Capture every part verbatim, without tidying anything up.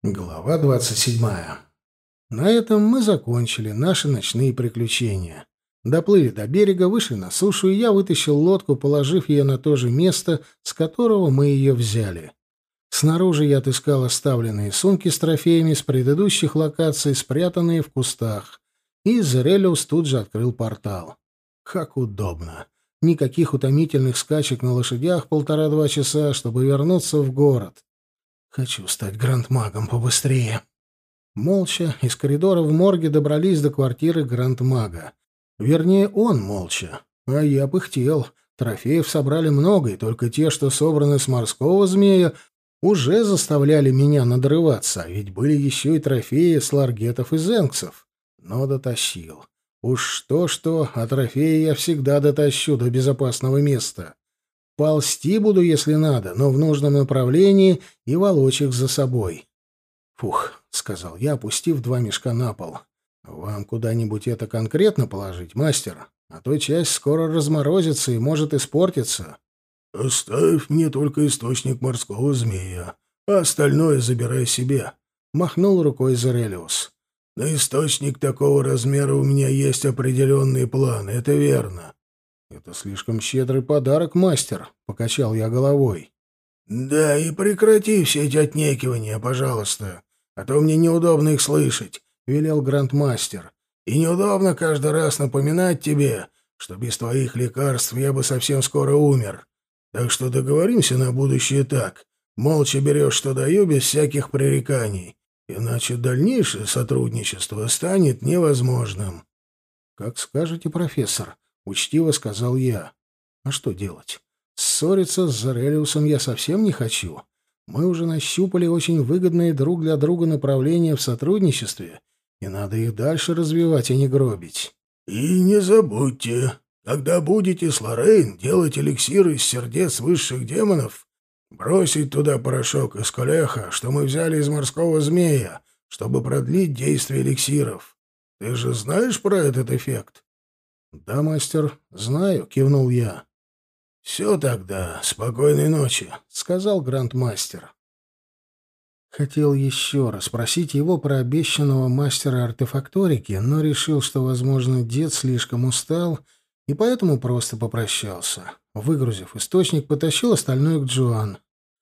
Глава двадцать седьмая. На этом мы закончили наши ночные приключения. Доплыли до берега, вышли на сушу, и я вытащил лодку, положив ее на то же место, с которого мы ее взяли. Снаружи я отыскал оставленные сумки с трофеями с предыдущих локаций, спрятанные в кустах, и Зерелиус тут же открыл портал. Как удобно. Никаких утомительных скачек на лошадях полтора-два часа, чтобы вернуться в город. Хочу стать грандмагом побыстрее. Молча из коридора в морге добрались до квартиры грандмага. Вернее, он молча, а я пыхтел. Трофеев собрали много, и только те, что собраны с морского змея, уже заставляли меня надрываться, а ведь были еще и трофеи с ларгетов и зенксов. Но дотащил. Уж что-что, а трофеи я всегда дотащу до безопасного места. Ползти буду, если надо, но в нужном направлении, и волочь их за собой. «Фух», — сказал я, опустив два мешка на пол. «Вам куда-нибудь это конкретно положить, мастер? А то часть скоро разморозится и может испортиться». «Оставь мне только источник морского змея, а остальное забирай себе», — махнул рукой Зерелиус. «На источник такого размера у меня есть определенные планы, это верно». «Это слишком щедрый подарок, мастер», — покачал я головой. «Да, и прекрати все эти отнекивания, пожалуйста, а то мне неудобно их слышать», — велел грандмастер. «И неудобно каждый раз напоминать тебе, что без твоих лекарств я бы совсем скоро умер. Так что договоримся на будущее так. Молча берешь, что даю, без всяких пререканий, иначе дальнейшее сотрудничество станет невозможным». «Как скажете, профессор», — учтиво сказал я. «А что делать? Ссориться с Зерелиусом я совсем не хочу. Мы уже нащупали очень выгодные друг для друга направления в сотрудничестве, и надо их дальше развивать, а не гробить». «И не забудьте, когда будете с Лоррейн делать эликсиры из сердец высших демонов, бросить туда порошок из колеха, что мы взяли из морского змея, чтобы продлить действие эликсиров. Ты же знаешь про этот эффект?» «Да, мастер, знаю», — кивнул я. «Все тогда. Спокойной ночи», — сказал грандмастер. Хотел еще раз спросить его про обещанного мастера артефакторики, но решил, что, возможно, дед слишком устал, и поэтому просто попрощался. Выгрузив источник, потащил остальное к Джоан.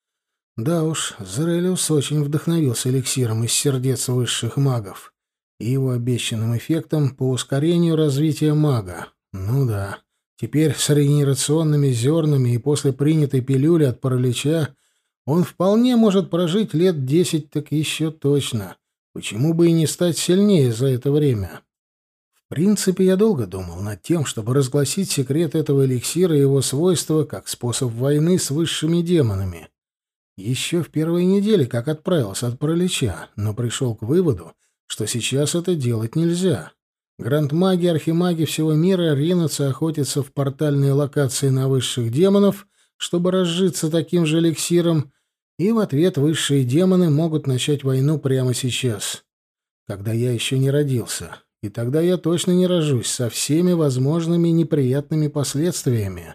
Да уж, Зерелиус очень вдохновился эликсиром из сердец высших магов и его обещанным эффектом по ускорению развития мага. Ну да, теперь с регенерационными зернами и после принятой пилюли от паралича он вполне может прожить лет десять, так еще точно. Почему бы и не стать сильнее за это время? В принципе, я долго думал над тем, чтобы разгласить секрет этого эликсира и его свойства как способ войны с высшими демонами. Еще в первой неделе, как отправился от паралича, но пришел к выводу, что сейчас это делать нельзя. Грандмаги и архимаги всего мира ринутся охотиться в портальные локации на высших демонов, чтобы разжиться таким же эликсиром, и в ответ высшие демоны могут начать войну прямо сейчас, когда я еще не родился. И тогда я точно не рожусь со всеми возможными неприятными последствиями.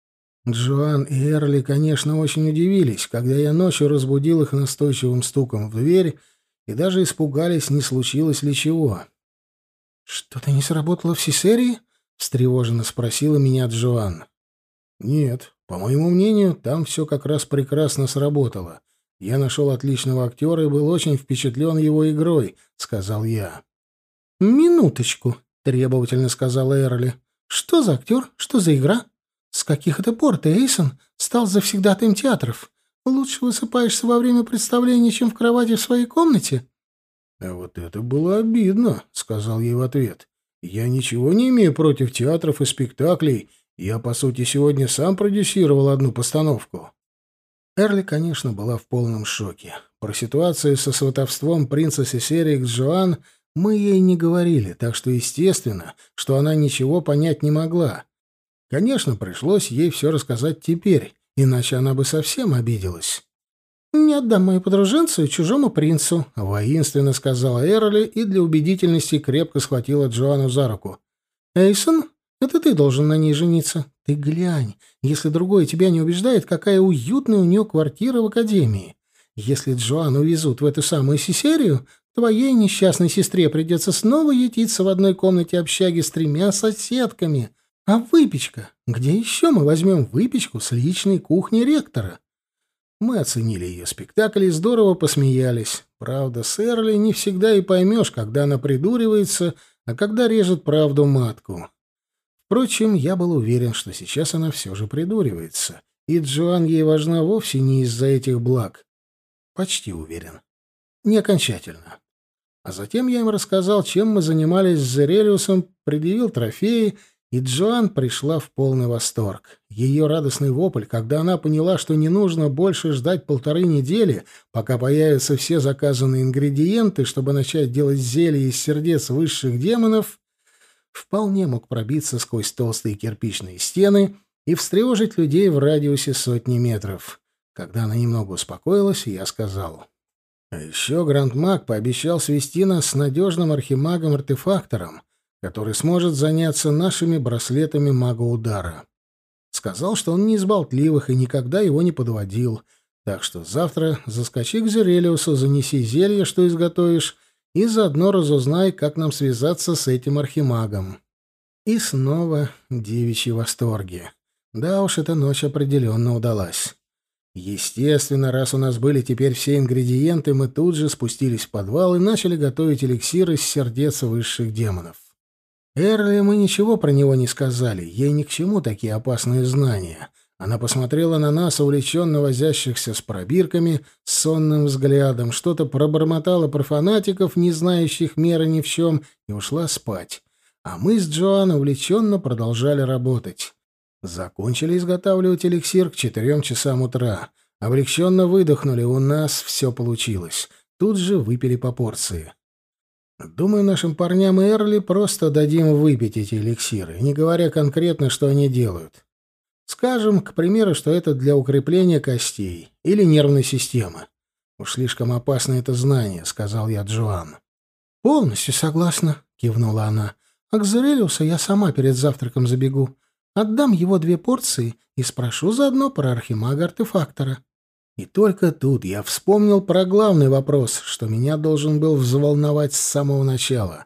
Джоан и Эрли, конечно, очень удивились, когда я ночью разбудил их настойчивым стуком в дверь, и даже испугались, не случилось ли чего. «Что-то не сработало в Сесерии?» — встревоженно спросила меня Джоан. «Нет, по моему мнению, там все как раз прекрасно сработало. Я нашел отличного актера и был очень впечатлен его игрой», — сказал я. «Минуточку», — требовательно сказала Эрли. «Что за актер? Что за игра? С каких это пор ты, Эйсон, стал завсегдатаем театров? Лучше высыпаешься во время представления, чем в кровати в своей комнате?» «А вот это было обидно», — сказал ей в ответ. «Я ничего не имею против театров и спектаклей. Я, по сути, сегодня сам продюсировал одну постановку». Эрли, конечно, была в полном шоке. Про ситуацию со сватовством принца Сесерии к Джоан мы ей не говорили, так что естественно, что она ничего понять не могла. Конечно, пришлось ей все рассказать теперь, иначе она бы совсем обиделась. «Не отдам мою подруженцу чужому принцу», — воинственно сказала Эрли и для убедительности крепко схватила Джоанну за руку. «Эйсон, это ты должен на ней жениться. Ты глянь, если другой тебя не убеждает, какая уютная у нее квартира в академии. Если Джоан увезут в эту самую Сесерию, твоей несчастной сестре придется снова ютиться в одной комнате общаги с тремя соседками. А выпечка? Где еще мы возьмем выпечку с личной кухни ректора?» Мы оценили ее спектакль и здорово посмеялись. Правда, с Эрли не всегда и поймешь, когда она придуривается, а когда режет правду матку. Впрочем, я был уверен, что сейчас она все же придуривается, и Джоан ей важна вовсе не из-за этих благ. Почти уверен. Не окончательно. А затем я им рассказал, чем мы занимались с Зерелиусом, предъявил трофеи, и Джоан пришла в полный восторг. Ее радостный вопль, когда она поняла, что не нужно больше ждать полторы недели, пока появятся все заказанные ингредиенты, чтобы начать делать зелье из сердец высших демонов, вполне мог пробиться сквозь толстые кирпичные стены и встревожить людей в радиусе сотни метров. Когда она немного успокоилась, я сказал: «А еще Гранд-маг пообещал свести нас с надежным архимагом-артефактором, который сможет заняться нашими браслетами мага-удара. Сказал, что он не из болтливых и никогда его не подводил, так что завтра заскочи к Зерелиусу, занеси зелье, что изготовишь, и заодно разузнай, как нам связаться с этим архимагом». И снова девичьи восторги. Да уж, эта ночь определенно удалась. Естественно, раз у нас были теперь все ингредиенты, мы тут же спустились в подвал и начали готовить эликсир из сердец высших демонов. Эрли мы ничего про него не сказали, ей ни к чему такие опасные знания. Она посмотрела на нас, увлеченно возящихся с пробирками, с сонным взглядом, что-то пробормотала про фанатиков, не знающих меры ни в чем, и ушла спать. А мы с Джоан увлеченно продолжали работать. Закончили изготавливать эликсир к четырем часам утра. Облегченно выдохнули, у нас все получилось. Тут же выпили по порции. Думаю, нашим парням и Эрли просто дадим выпить эти эликсиры, не говоря конкретно, что они делают. Скажем, к примеру, что это для укрепления костей или нервной системы. Уж слишком опасно это знание, — сказал я Джоан. «Полностью согласна», — кивнула она. «А к Зерелиусу я сама перед завтраком забегу. Отдам его две порции и спрошу заодно про архимага-артефактора». И только тут я вспомнил про главный вопрос, что меня должен был взволновать с самого начала.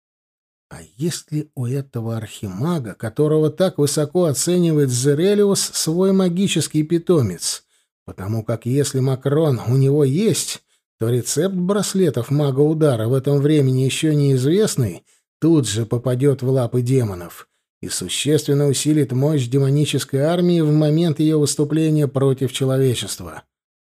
А если у этого архимага, которого так высоко оценивает Зерелиус, свой магический питомец? Потому как если Макрон у него есть, то рецепт браслетов мага-удара в этом времени еще неизвестный тут же попадет в лапы демонов и существенно усилит мощь демонической армии в момент ее выступления против человечества.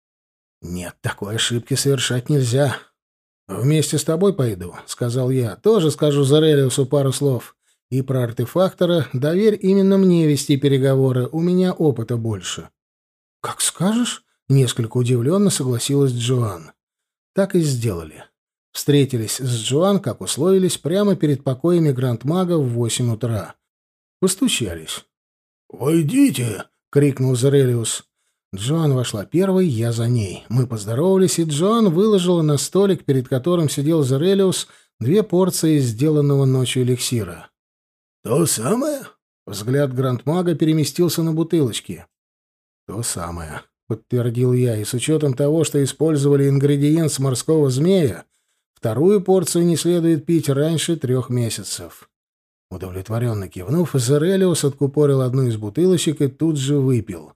Нет, такой ошибки совершать нельзя. «Вместе с тобой пойду», — сказал я. «Тоже скажу Зерелиусу пару слов. И про артефактора доверь именно мне вести переговоры, у меня опыта больше». «Как скажешь», — несколько удивленно согласилась Джоан. Так и сделали. Встретились с Джоан, как условились, прямо перед покоями Гранд-мага в восемь утра. Постучались. «Войдите!» — крикнул Зерелиус. Джоан вошла первой, я за ней. Мы поздоровались, и Джоан выложила на столик, перед которым сидел Зерелиус, две порции сделанного ночью эликсира. «То самое?» Взгляд Гранд-мага переместился на бутылочки. «То самое», — подтвердил я, и с учетом того, что использовали ингредиент с морского змея, вторую порцию не следует пить раньше трех месяцев. Удовлетворенно кивнув, Зерелиус откупорил одну из бутылочек и тут же выпил.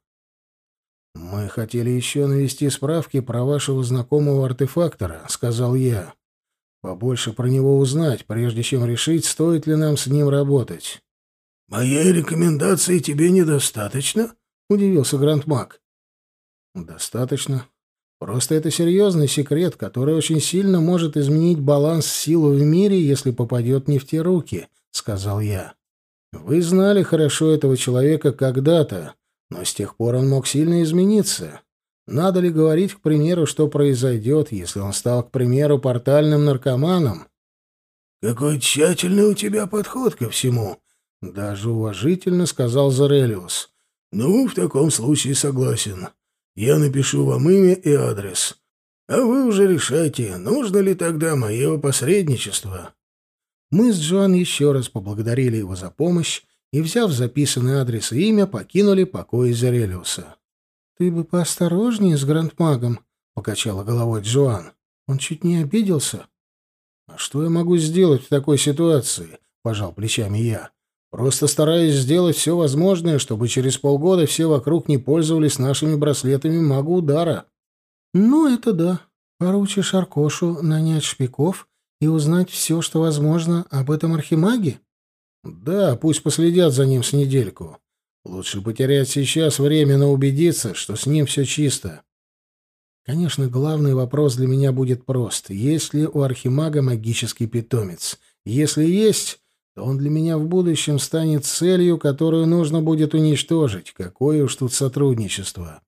«Мы хотели еще навести справки про вашего знакомого артефактора», — сказал я. «Побольше про него узнать, прежде чем решить, стоит ли нам с ним работать». «Моей рекомендации тебе недостаточно?» — удивился Гранд-маг. «Достаточно. Просто это серьезный секрет, который очень сильно может изменить баланс сил в мире, если попадет не в те руки», — сказал я. «Вы знали хорошо этого человека когда-то, но с тех пор он мог сильно измениться. Надо ли говорить, к примеру, что произойдет, если он стал, к примеру, портальным наркоманом?» «Какой тщательный у тебя подход ко всему!» — даже уважительно сказал Зерелиус. «Ну, в таком случае согласен. Я напишу вам имя и адрес. А вы уже решайте, нужно ли тогда мое посредничество». Мы с Джоан еще раз поблагодарили его за помощь и, взяв записанный адрес и имя, покинули покои Зерелиуса. «Ты бы поосторожнее с Гранд-магом», — покачала головой Джоан. «Он чуть не обиделся». «А что я могу сделать в такой ситуации?» — пожал плечами я. «Просто стараюсь сделать все возможное, чтобы через полгода все вокруг не пользовались нашими браслетами мага-удара». «Ну, это да. Поручишь Аркошу нанять шпиков и узнать все, что возможно об этом архимаге?» «Да, пусть последят за ним с недельку. Лучше потерять сейчас время, но убедиться, что с ним все чисто». Конечно, главный вопрос для меня будет прост. Есть ли у архимага магический питомец? Если есть, то он для меня в будущем станет целью, которую нужно будет уничтожить. Какое уж тут сотрудничество.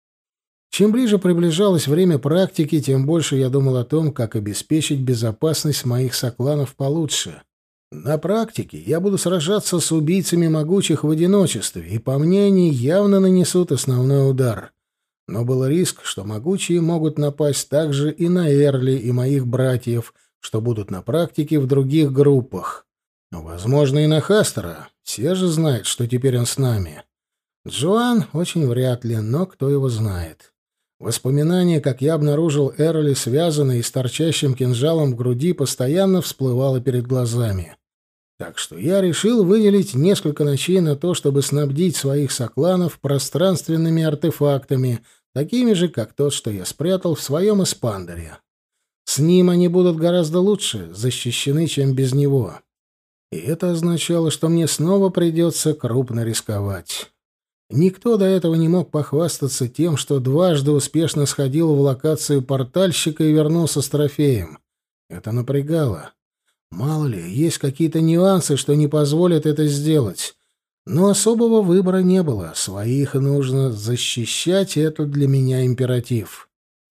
Чем ближе приближалось время практики, тем больше я думал о том, как обеспечить безопасность моих сокланов получше. На практике я буду сражаться с убийцами могучих в одиночестве, и по мне они явно нанесут основной удар. Но был риск, что могучие могут напасть также и на Эрли и моих братьев, что будут на практике в других группах. Возможно, и на Хастера. Все же знают, что теперь он с нами. Джоан очень вряд ли, но кто его знает. Воспоминание, как я обнаружил Эрли связанной и с торчащим кинжалом в груди, постоянно всплывало перед глазами. Так что я решил выделить несколько ночей на то, чтобы снабдить своих сокланов пространственными артефактами, такими же, как тот, что я спрятал в своем эспандере. С ним они будут гораздо лучше защищены, чем без него. И это означало, что мне снова придется крупно рисковать. Никто до этого не мог похвастаться тем, что дважды успешно сходил в локацию портальщика и вернулся с трофеем. Это напрягало. Мало ли, есть какие-то нюансы, что не позволят это сделать. Но особого выбора не было. Своих нужно защищать, это для меня императив.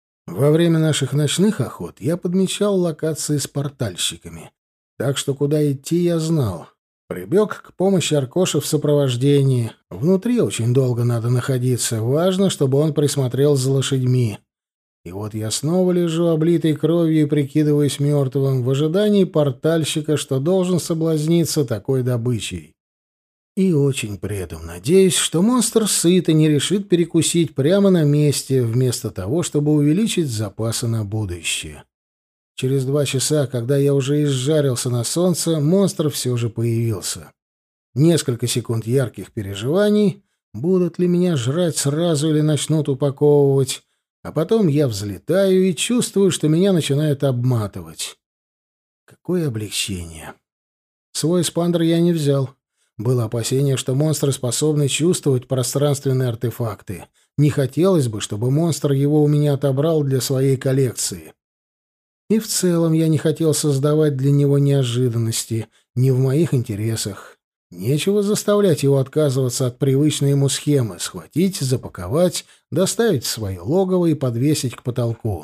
Во время наших ночных охот я подмечал локации с портальщиками. Так что куда идти я знал. Прибег к помощи Аркоша в сопровождении. Внутри очень долго надо находиться. Важно, чтобы он присмотрел за лошадьми. И вот я снова лежу, облитый кровью и прикидываюсь мертвым, в ожидании портальщика, что должен соблазниться такой добычей. И очень при этом надеюсь, что монстр сыт и не решит перекусить прямо на месте, вместо того, чтобы увеличить запасы на будущее. Через два часа, когда я уже изжарился на солнце, монстр все же появился. Несколько секунд ярких переживаний, будут ли меня жрать сразу или начнут упаковывать. А потом я взлетаю и чувствую, что меня начинают обматывать. Какое облегчение. Свой эспандер я не взял. Было опасение, что монстры способны чувствовать пространственные артефакты. Не хотелось бы, чтобы монстр его у меня отобрал для своей коллекции. И в целом я не хотел создавать для него неожиданности, не в моих интересах. Нечего заставлять его отказываться от привычной ему схемы — схватить, запаковать, доставить в свое логово и подвесить к потолку.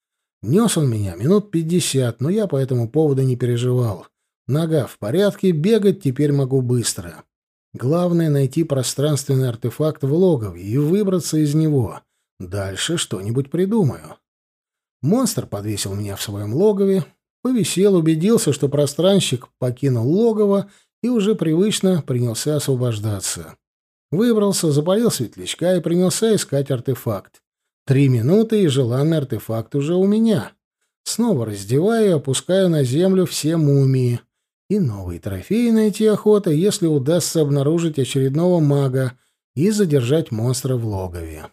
Нес он меня минут пятьдесят, но я по этому поводу не переживал. Нога в порядке, бегать теперь могу быстро. Главное — найти пространственный артефакт в логове и выбраться из него. Дальше что-нибудь придумаю. Монстр подвесил меня в своем логове, повисел, убедился, что пространщик покинул логово, и уже привычно принялся освобождаться. Выбрался, запалил светлячка и принялся искать артефакт. Три минуты, и желанный артефакт уже у меня. Снова раздеваю и опускаю на землю все мумии. И новые трофеи найти охота, если удастся обнаружить очередного мага и задержать монстра в логове.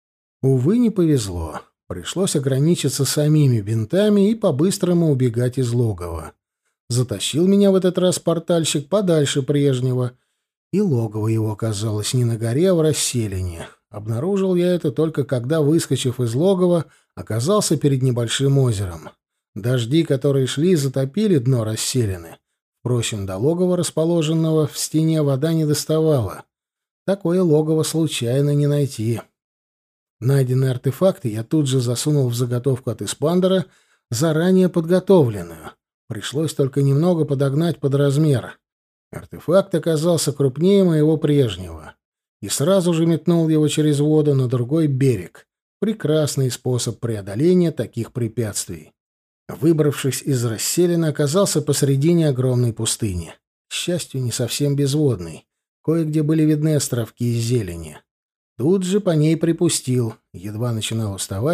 Увы, не повезло. Пришлось ограничиться самими бинтами и по-быстрому убегать из логова. Затащил меня в этот раз портальщик подальше прежнего, и логово его оказалось не на горе, а в расселине. Обнаружил я это только когда, выскочив из логова, оказался перед небольшим озером. Дожди, которые шли, затопили дно расселины. Впрочем, до логова, расположенного в стене, вода не доставала. Такое логово случайно не найти. Найденные артефакты я тут же засунул в заготовку от эспандера, заранее подготовленную. Пришлось только немного подогнать под размер. Артефакт оказался крупнее моего прежнего. И сразу же метнул его через воду на другой берег. Прекрасный способ преодоления таких препятствий. Выбравшись из расселины, оказался посредине огромной пустыни. К счастью, не совсем безводной. Кое-где были видны островки из зелени. Тут же по ней припустил. Едва начинал уставать,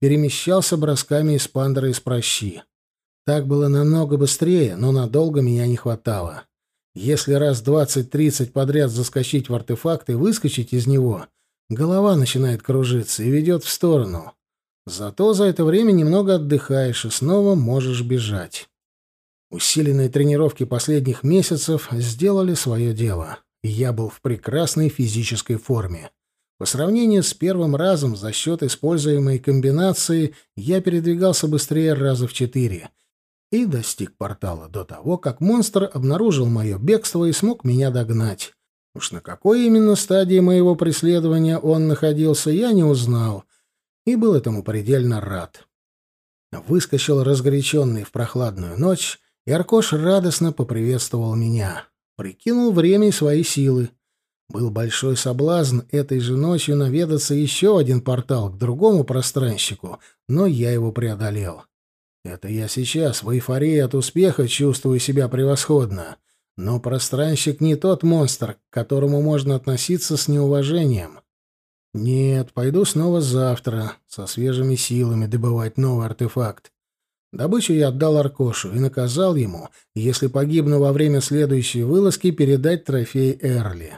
перемещался бросками из пандера из пращи. Так было намного быстрее, но надолго меня не хватало. Если раз двадцать-тридцать подряд заскочить в артефакт и выскочить из него, голова начинает кружиться и ведет в сторону. Зато за это время немного отдыхаешь и снова можешь бежать. Усиленные тренировки последних месяцев сделали свое дело, и я был в прекрасной физической форме. По сравнению с первым разом за счет используемой комбинации я передвигался быстрее раза в четыре и достиг портала до того, как монстр обнаружил мое бегство и смог меня догнать. Уж на какой именно стадии моего преследования он находился, я не узнал, и был этому предельно рад. Выскочил разгоряченный в прохладную ночь, и Аркош радостно поприветствовал меня. Прикинул время и свои силы. Был большой соблазн этой же ночью наведаться еще один портал к другому пространщику, но я его преодолел. Это я сейчас, в эйфории от успеха, чувствую себя превосходно. Но пространщик не тот монстр, к которому можно относиться с неуважением. Нет, пойду снова завтра, со свежими силами, добывать новый артефакт. Добычу я отдал Аркошу и наказал ему, если погибну во время следующей вылазки, передать трофей Эрли.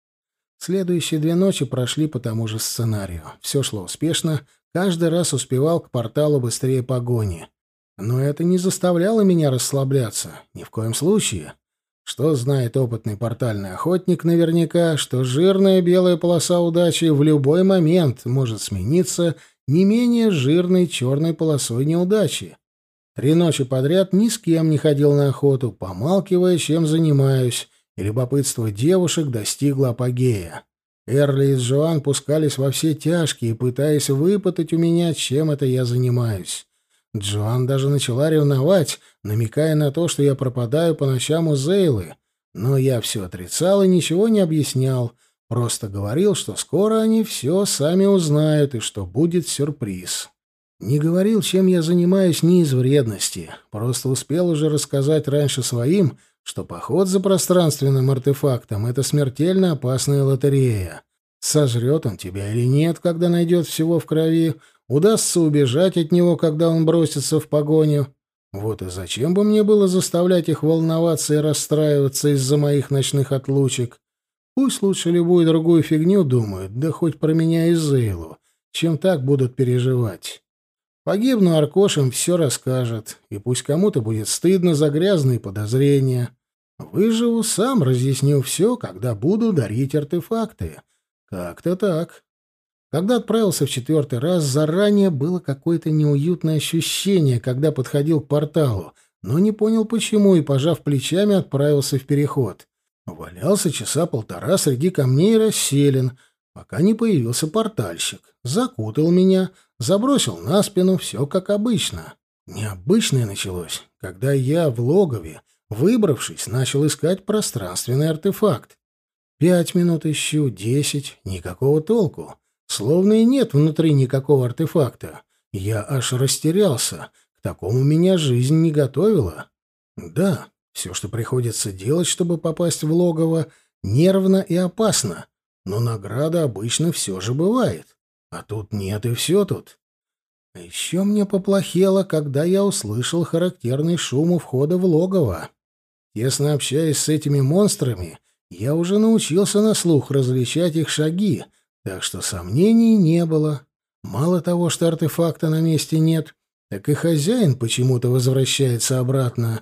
Следующие две ночи прошли по тому же сценарию. Все шло успешно, каждый раз успевал к порталу быстрее погони. Но это не заставляло меня расслабляться, ни в коем случае. Что знает опытный портальный охотник наверняка, что жирная белая полоса удачи в любой момент может смениться не менее жирной черной полосой неудачи. Три ночи подряд ни с кем не ходил на охоту, помалкивая, чем занимаюсь, и любопытство девушек достигло апогея. Эрли и Джоан пускались во все тяжкие, пытаясь выпытать у меня, чем это я занимаюсь. Джоан даже начала ревновать, намекая на то, что я пропадаю по ночам у Зейлы, но я все отрицал и ничего не объяснял, просто говорил, что скоро они все сами узнают и что будет сюрприз. Не говорил, чем я занимаюсь не из вредности, просто успел уже рассказать раньше своим, что поход за пространственным артефактом — это смертельно опасная лотерея. Сожрет он тебя или нет, когда найдет всего в крови, удастся убежать от него, когда он бросится в погоню. Вот и зачем бы мне было заставлять их волноваться и расстраиваться из-за моих ночных отлучек? Пусть лучше любую другую фигню думают, да хоть про меня и Зейлу, чем так будут переживать. Погибну, Аркош им все расскажет, и пусть кому-то будет стыдно за грязные подозрения. Выживу, сам разъясню все, когда буду дарить артефакты. Как-то так. Когда отправился в четвертый раз, заранее было какое-то неуютное ощущение, когда подходил к порталу, но не понял почему и, пожав плечами, отправился в переход. Валялся часа полтора среди камней и расселен, пока не появился портальщик. Закутал меня, забросил на спину, все как обычно. Необычное началось, когда я в логове, выбравшись, начал искать пространственный артефакт. Пять минут ищу, десять, никакого толку. Словно и нет внутри никакого артефакта. Я аж растерялся. К такому меня жизнь не готовила. Да, все, что приходится делать, чтобы попасть в логово, нервно и опасно. Но награда обычно все же бывает. А тут нет, и все тут. А еще мне поплохело, когда я услышал характерный шум у входа в логово. Тесно общаясь с этими монстрами, я уже научился на слух различать их шаги, так что сомнений не было. Мало того, что артефакта на месте нет, так и хозяин почему-то возвращается обратно.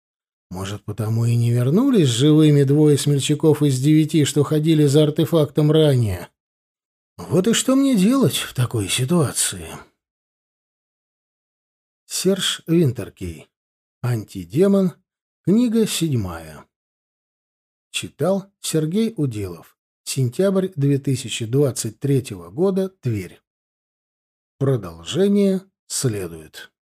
Может, потому и не вернулись живыми двое смельчаков из девяти, что ходили за артефактом ранее? Вот и что мне делать в такой ситуации? Серж Винтеркей. Антидемон. Книга седьмая. Читал Сергей Уделов. Сентябрь две тысячи двадцать третьего года. Тверь. Продолжение следует.